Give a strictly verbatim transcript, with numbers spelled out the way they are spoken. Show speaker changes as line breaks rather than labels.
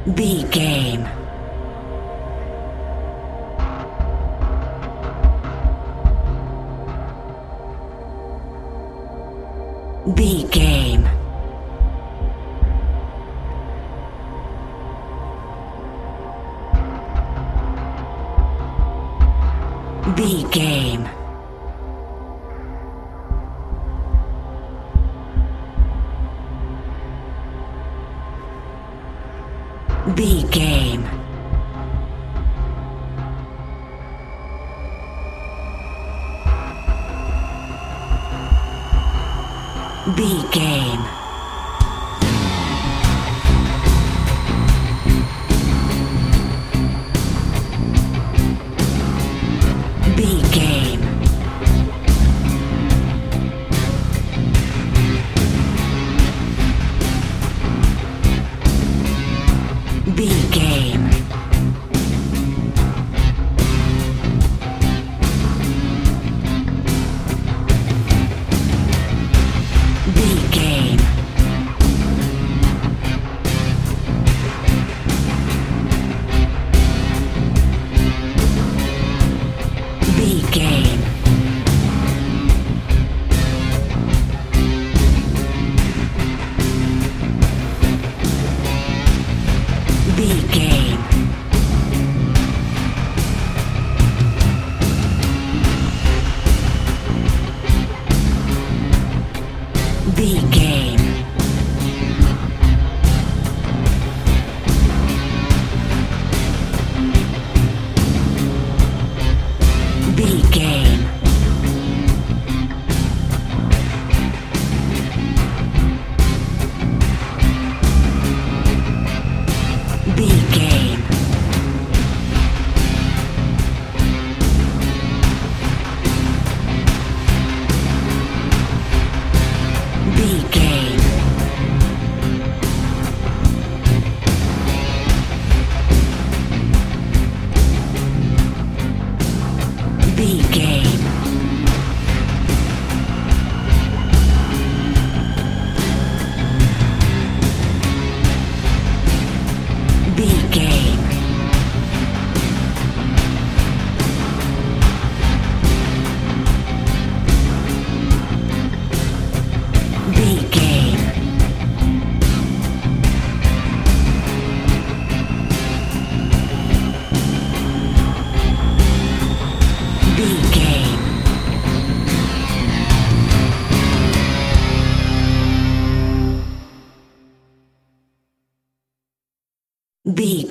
B game. B game. B game. B game. B game. B game. B game. B game. B game. B game. B game. B game. B game. B game. B game. B game. B game. B game. B